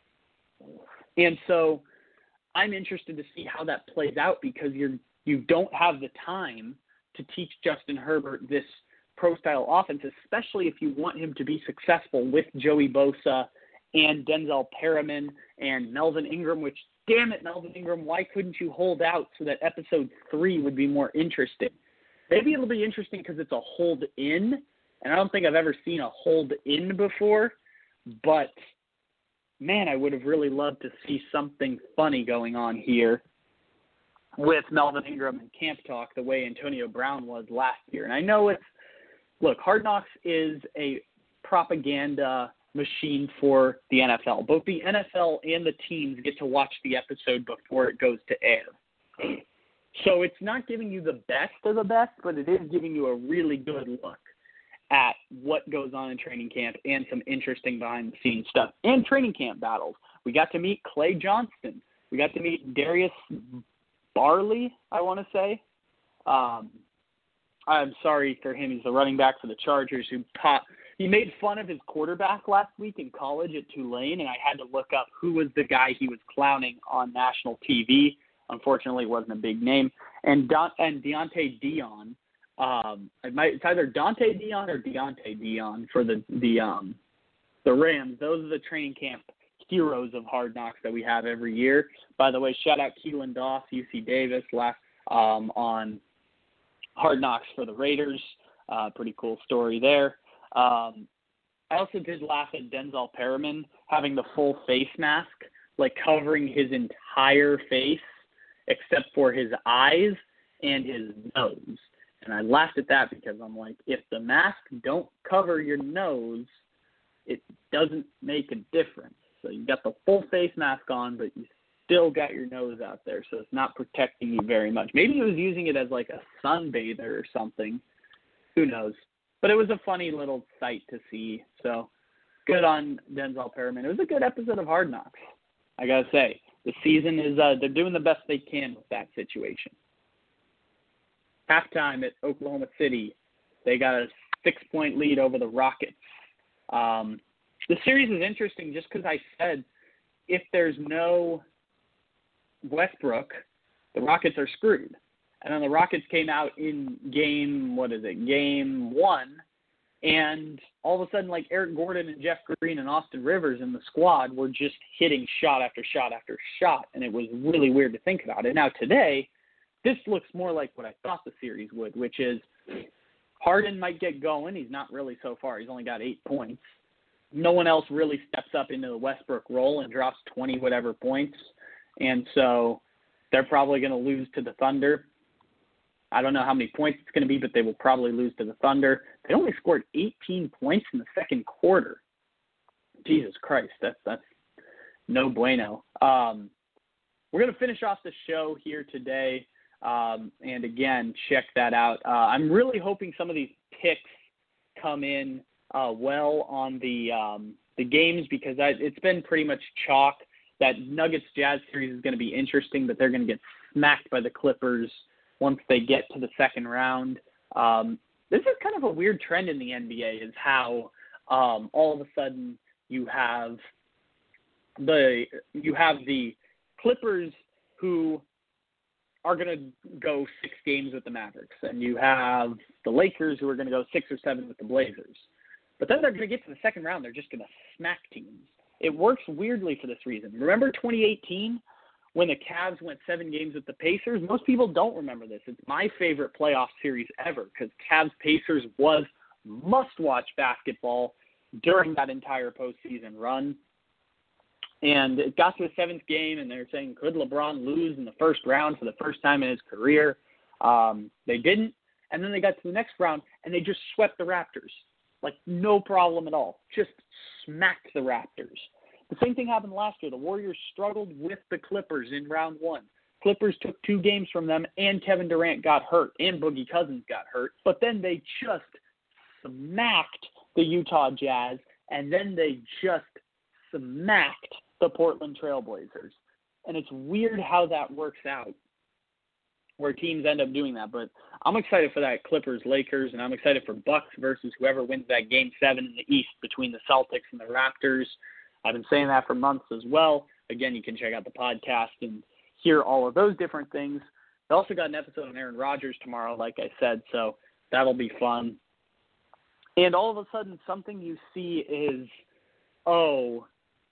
And so I'm interested to see how that plays out, because you're, you don't have the time to teach Justin Herbert this pro-style offense, especially if you want him to be successful with Joey Bosa and Denzel Perriman and Melvin Ingram, which, damn it, Melvin Ingram, why couldn't you hold out so that episode three would be more interesting? Maybe it'll be interesting because it's a hold in, and I don't think I've ever seen a hold in before, but man, I would have really loved to see something funny going on here with Melvin Ingram and Camp Talk the way Antonio Brown was last year. And I know it's, look, Hard Knocks is a propaganda machine for the N F L. Both the N F L and the teams get to watch the episode before it goes to air. So it's not giving you the best of the best, but it is giving you a really good look at what goes on in training camp and some interesting behind-the-scenes stuff. And training camp battles. We got to meet Clay Johnston. We got to meet Darius Barley, I want to say. Um, I'm sorry for him. He's the running back for the Chargers who pop. He made fun of his quarterback last week in college at Tulane, and I had to look up who was the guy he was clowning on national T V. Unfortunately, it wasn't a big name. And Don, and Deontay Dion. Um, it might, it's either Dante Dion or Deontay Dion for the the um, the Rams. Those are the training camp heroes of Hard Knocks that we have every year. By the way, shout out Keelan Doss, U C Davis, last um, on Hard Knocks for the Raiders. Uh, pretty cool story there. Um, I also did laugh at Denzel Perriman having the full face mask, like covering his entire face except for his eyes and his nose. And I laughed at that because I'm like, if the mask don't cover your nose, it doesn't make a difference. So you got the full face mask on, but you still got your nose out there, so it's not protecting you very much. Maybe he was using it as like a sunbather or something. Who knows? But it was a funny little sight to see. So good on Denzel Perriman. It was a good episode of Hard Knocks, I got to say. The season is, uh, they're doing the best they can with that situation. Halftime at Oklahoma City, they got a six-point lead over the Rockets. Um, the series is interesting just because I said if there's no Westbrook, the Rockets are screwed. And then the Rockets came out in game, what is it, game one, and all of a sudden, like, Eric Gordon and Jeff Green and Austin Rivers in the squad were just hitting shot after shot after shot, and it was really weird to think about it. Now today, this looks more like what I thought the series would, which is Harden might get going. He's not really so far. He's only got eight points. No one else really steps up into the Westbrook role and drops twenty-whatever points, and so they're probably going to lose to the Thunder. I don't know how many points it's going to be, but they will probably lose to the Thunder. They only scored eighteen points in the second quarter. Jesus Christ, that's that's no bueno. Um, we're going to finish off the show here today, um, and again, check that out. Uh, I'm really hoping some of these picks come in uh, well on the um, the games because I, it's been pretty much chalk. That Nuggets Jazz series is going to be interesting, but they're going to get smacked by the Clippers once they get to the second round. Um, this is kind of a weird trend in the N B A is how um, all of a sudden you have the you have the Clippers who are going to go six games with the Mavericks, and you have the Lakers who are going to go six or seven with the Blazers. But then they're going to get to the second round, they're just going to smack teams. It works weirdly for this reason. Remember twenty eighteen? When the Cavs went seven games with the Pacers? Most people don't remember this. It's my favorite playoff series ever because Cavs-Pacers was must-watch basketball during that entire postseason run. And it got to the seventh game, and they're saying, could LeBron lose in the first round for the first time in his career? Um, they didn't. And then they got to the next round, and they just swept the Raptors. Like, no problem at all. Just smacked the Raptors. The same thing happened last year. The Warriors struggled with the Clippers in round one. Clippers took two games from them, and Kevin Durant got hurt, and Boogie Cousins got hurt. But then they just smacked the Utah Jazz, and then they just smacked the Portland Trailblazers. And it's weird how that works out, where teams end up doing that. But I'm excited for that Clippers-Lakers, and I'm excited for Bucks versus whoever wins that game seven in the East between the Celtics and the Raptors. I've been saying that for months as well. Again, you can check out the podcast and hear all of those different things. I also got an episode on Aaron Rodgers tomorrow, like I said, so that'll be fun. And all of a sudden, something you see is, oh,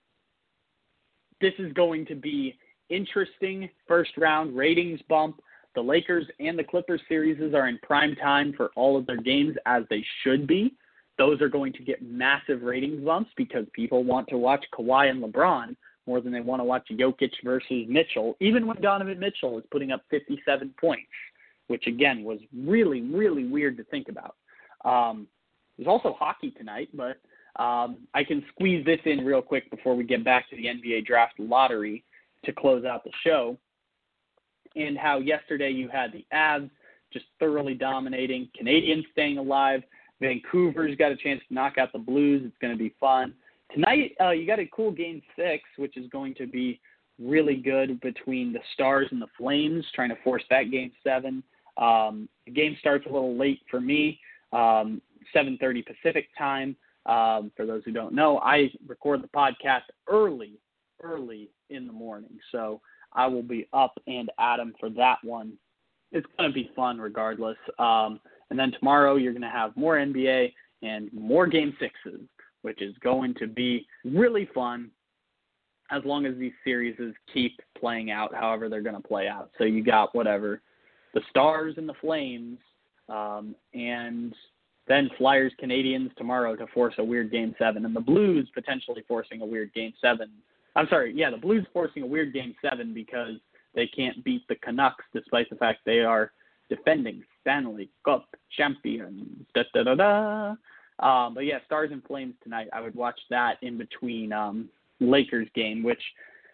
this is going to be interesting first round ratings bump. The Lakers and the Clippers series are in prime time for all of their games, as they should be. Those are going to get massive ratings bumps because people want to watch Kawhi and LeBron more than they want to watch Jokic versus Mitchell, even when Donovan Mitchell is putting up fifty-seven points, which, again, was really, really weird to think about. Um, there's also hockey tonight, but um, I can squeeze this in real quick before we get back to the N B A draft lottery to close out the show. and how yesterday you had the Avs just thoroughly dominating, Canadiens staying alive, Vancouver's got a chance to knock out the Blues. It's going to be fun. Tonight, uh, you got a cool game six, which is going to be really good between the Stars and the Flames, trying to force that game seven. Um, the game starts a little late for me, um, seven thirty Pacific time. Um, for those who don't know, I record the podcast early, early in the morning. So I will be up and at 'em for that one. It's going to be fun regardless. Um, and then tomorrow you're going to have more N B A and more game sixes, which is going to be really fun as long as these series keep playing out however they're going to play out. So you got whatever, the Stars and the Flames, um, and then Flyers Canadiens tomorrow to force a weird game seven, and the Blues potentially forcing a weird game seven. I'm sorry, yeah, the Blues forcing a weird game seven because they can't beat the Canucks despite the fact they are defending Stanley Cup champions. Da, da, da, da. Um, but yeah, Stars and Flames tonight. I would watch that in between um, Lakers game, which,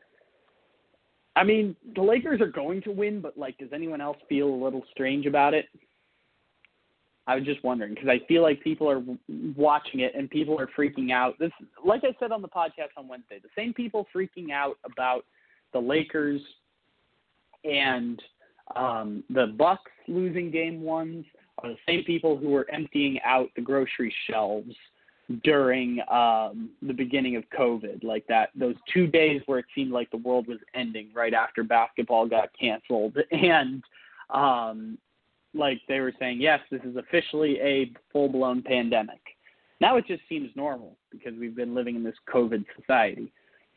I mean, the Lakers are going to win, but like, does anyone else feel a little strange about it? I was just wondering because I feel like people are watching it and people are freaking out. This, like I said on the podcast on Wednesday, the same people freaking out about the Lakers and um, the Bucks losing game ones are the same people who were emptying out the grocery shelves during um, the beginning of COVID, like that, those two days where it seemed like the world was ending right after basketball got canceled. And um, like they were saying, yes, this is officially a full-blown pandemic. Now it just seems normal because we've been living in this COVID society.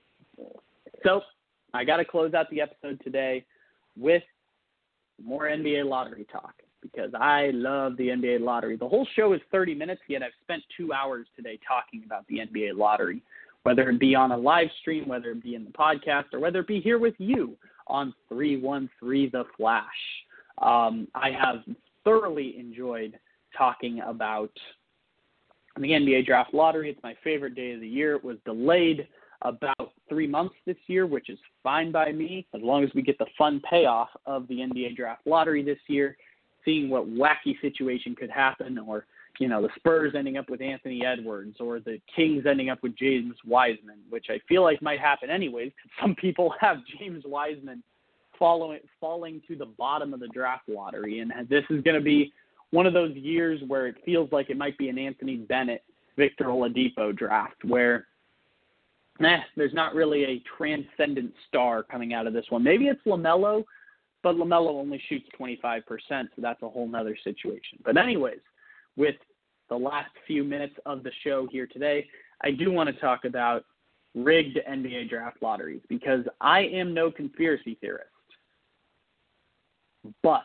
So I got to close out the episode today with more N B A lottery talk because I love the N B A lottery. The whole show is thirty minutes, yet I've spent two hours today talking about the N B A lottery, whether it be on a live stream, whether it be in the podcast, or whether it be here with you on three one three The Flash. Um, I have thoroughly enjoyed talking about the N B A draft lottery. It's my favorite day of the year. It was delayed about three months this year, which is fine by me, as long as we get the fun payoff of the N B A draft lottery this year, seeing what wacky situation could happen, or, you know, the Spurs ending up with Anthony Edwards, or the Kings ending up with James Wiseman, which I feel like might happen anyways, because some people have James Wiseman following, falling to the bottom of the draft lottery. And this is going to be one of those years where it feels like it might be an Anthony Bennett, Victor Oladipo draft, where Nah, there's not really a transcendent star coming out of this one. Maybe it's LaMelo, but LaMelo only shoots twenty-five percent, so that's a whole nother situation. But anyways, with the last few minutes of the show here today, I do want to talk about rigged N B A draft lotteries because I am no conspiracy theorist. But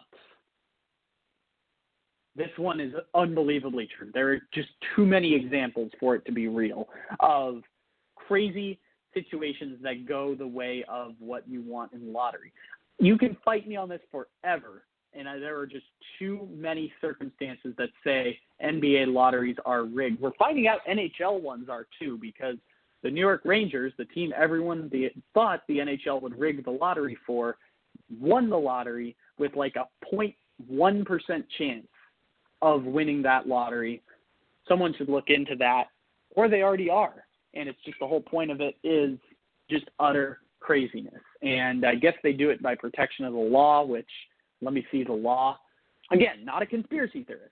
this one is unbelievably true. There are just too many examples for it to be real of crazy situations that go the way of what you want in the lottery. You can fight me on this forever, and there are just too many circumstances that say N B A lotteries are rigged. We're finding out N H L ones are too, because the New York Rangers, the team everyone thought the N H L would rig the lottery for, won the lottery with like a zero point one percent chance of winning that lottery. Someone should look into that, or they already are. And it's just the whole point of it is just utter craziness. And I guess they do it by protection of the law, which, let me see the law. Again, not a conspiracy theorist.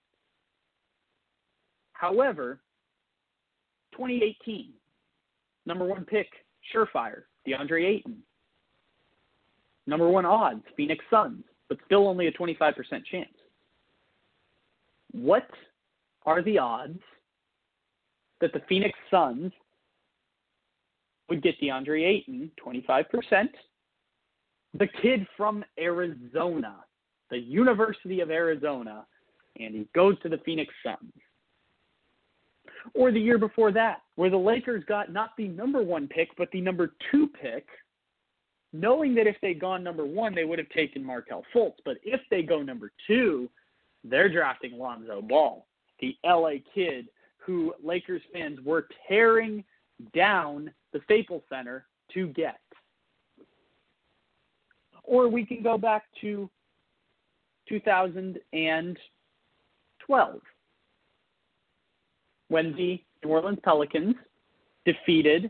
However, twenty eighteen, number one pick, surefire, DeAndre Ayton. Number one odds, Phoenix Suns, but still only a twenty-five percent chance. What are the odds that the Phoenix Suns would get DeAndre Ayton, twenty-five percent, the kid from Arizona, the University of Arizona, and he goes to the Phoenix Suns? Or the year before that, where the Lakers got not the number one pick, but the number two pick, knowing that if they'd gone number one, they would have taken Markelle Fultz. But if they go number two, they're drafting Lonzo Ball, the L A kid who Lakers fans were tearing down the Staples Center to get. Or we can go back to two thousand twelve when the New Orleans Pelicans defeated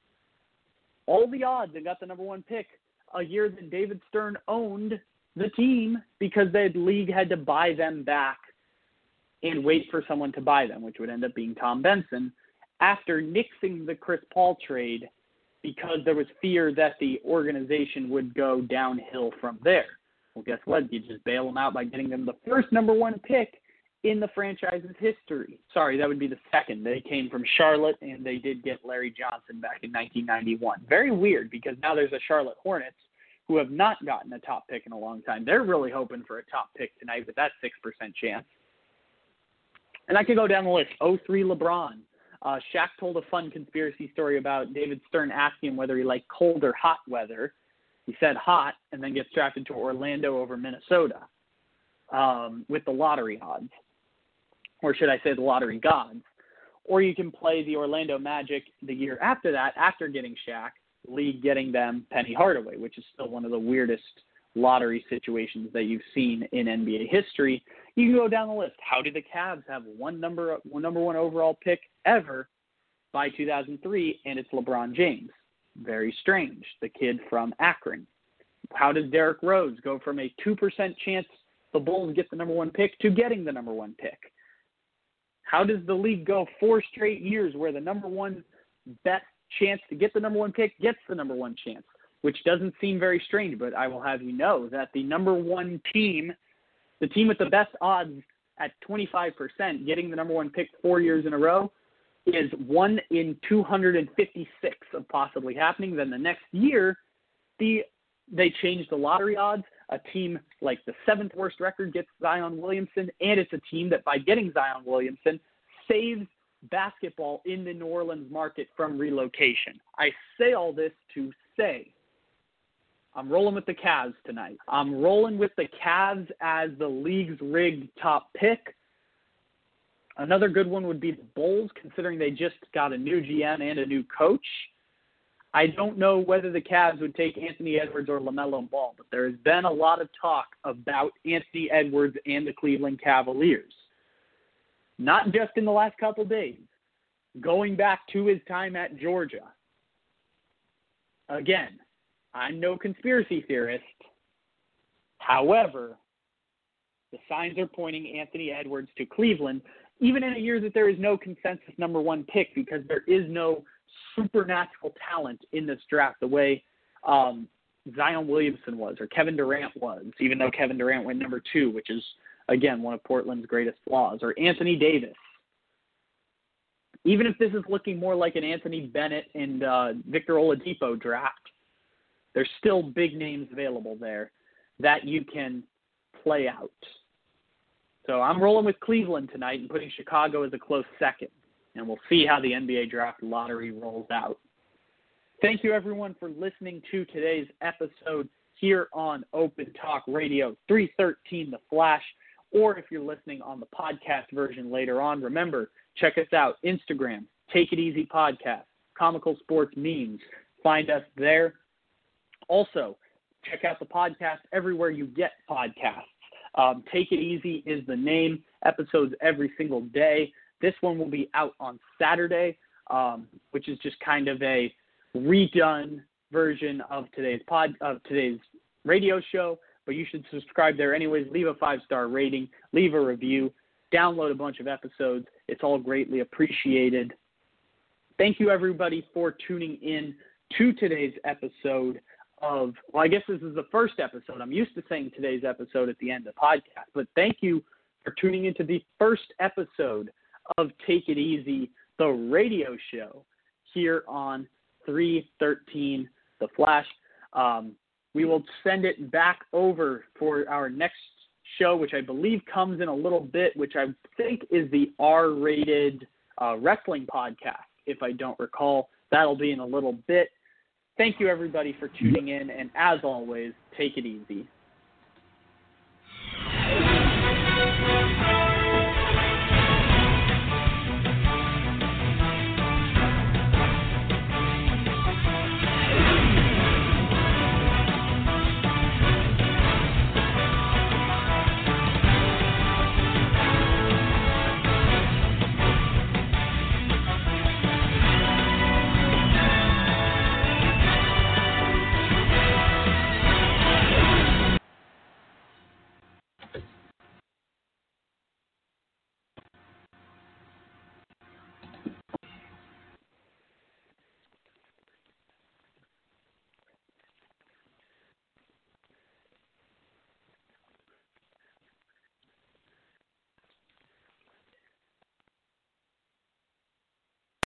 all the odds and got the number one pick a year that David Stern owned the team because the league had to buy them back and wait for someone to buy them, which would end up being Tom Benson, after nixing the Chris Paul trade because there was fear that the organization would go downhill from there. Well, guess what? You just bail them out by getting them the first number one pick in the franchise's history. Sorry, that would be the second. They came from Charlotte, and they did get Larry Johnson back in nineteen ninety-one. Very weird, because now there's a Charlotte Hornets who have not gotten a top pick in a long time. They're really hoping for a top pick tonight with that six percent chance. And I could go down the list. oh three LeBron. Uh, Shaq told a fun conspiracy story about David Stern asking him whether he liked cold or hot weather. He said hot, and then gets drafted to Orlando over Minnesota um, with the lottery odds. Or should I say the lottery gods. Or you can play the Orlando Magic the year after that, after getting Shaq, league getting them Penny Hardaway, which is still one of the weirdest lottery situations that you've seen in N B A history. You can go down the list. How did the Cavs have one number one number one overall pick ever by two thousand three, and it's LeBron James? Very strange. The kid from Akron. How does Derrick Rose go from a two percent chance the Bulls get the number one pick to getting the number one pick? How does the league go four straight years where the number one best chance to get the number one pick gets the number one chance? Which doesn't seem very strange, but I will have you know that the number one team, the team with the best odds at twenty-five percent getting the number one pick four years in a row, is one in two hundred fifty-six of possibly happening. Then the next year, the they change the lottery odds. A team like the seventh worst record gets Zion Williamson, and it's a team that by getting Zion Williamson saves basketball in the New Orleans market from relocation. I say all this to say I'm rolling with the Cavs tonight. I'm rolling with the Cavs as the league's rigged top pick. Another good one would be the Bulls, considering they just got a new G M and a new coach. I don't know whether the Cavs would take Anthony Edwards or LaMelo Ball, but there has been a lot of talk about Anthony Edwards and the Cleveland Cavaliers. Not just in the last couple of days, going back to his time at Georgia. Again, I'm no conspiracy theorist. However, the signs are pointing Anthony Edwards to Cleveland, even in a year that there is no consensus number one pick, because there is no supernatural talent in this draft the way um, Zion Williamson was or Kevin Durant was, even though Kevin Durant went number two, which is, again, one of Portland's greatest flaws, or Anthony Davis. Even if this is looking more like an Anthony Bennett and uh, Victor Oladipo draft, there's still big names available there that you can play out. So I'm rolling with Cleveland tonight and putting Chicago as a close second. And we'll see how the N B A draft lottery rolls out. Thank you, everyone, for listening to today's episode here on Open Talk Radio three thirteen The Flash. Or if you're listening on the podcast version later on, remember, check us out. Instagram, Take It Easy Podcast, Comical Sports Memes. Find us there. Also, check out the podcast everywhere you get podcasts. Um, Take It Easy is the name. Episodes every single day. This one will be out on Saturday, um, which is just kind of a redone version of today's pod of today's radio show. But you should subscribe there anyways. Leave a five-star rating. Leave a review. Download a bunch of episodes. It's all greatly appreciated. Thank you, everybody, for tuning in to today's episode of, well, I guess this is the first episode. I'm used to saying today's episode at the end of the podcast. But thank you for tuning into the first episode of Take It Easy, the radio show here on three thirteen The Flash. Um, we will send it back over for our next show, which I believe comes in a little bit, which I think is the R-rated uh, wrestling podcast, if I don't recall. That'll be in a little bit. Thank you, everybody, for tuning in, and as always, take it easy.